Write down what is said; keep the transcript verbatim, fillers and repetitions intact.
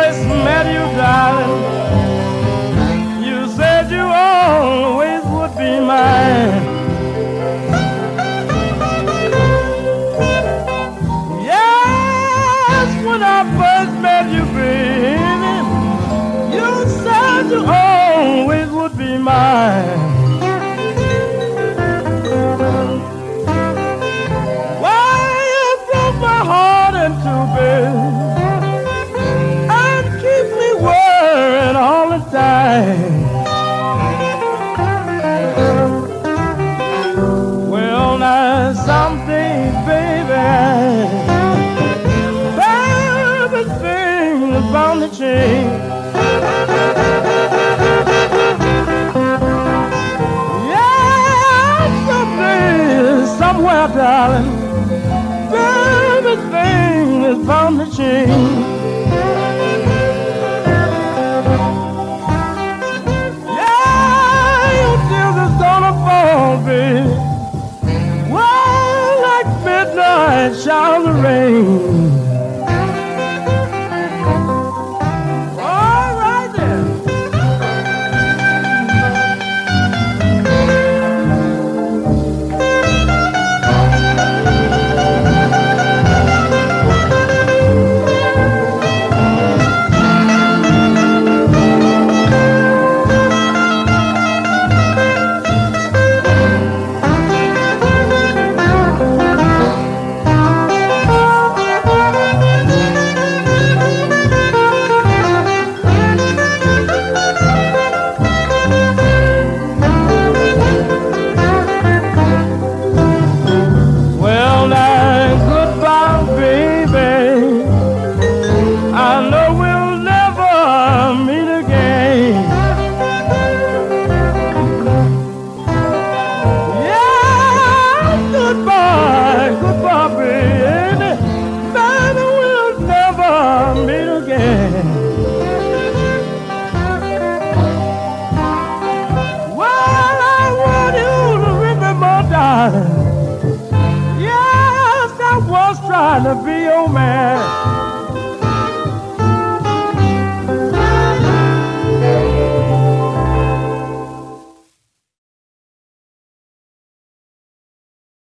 first met you, darling, you said you always would be mine. Yes, when I first met you, baby, you said you always would be mine. And keep me worrying all the time. Well, now someday, baby, everything is bound to change. Yeah, someday, somewhere, darling, everything is bound to change. Yeah, your tears is gonna fall, baby. Well, like midnight showers of rain. All right then. Yes, I was trying to be your man.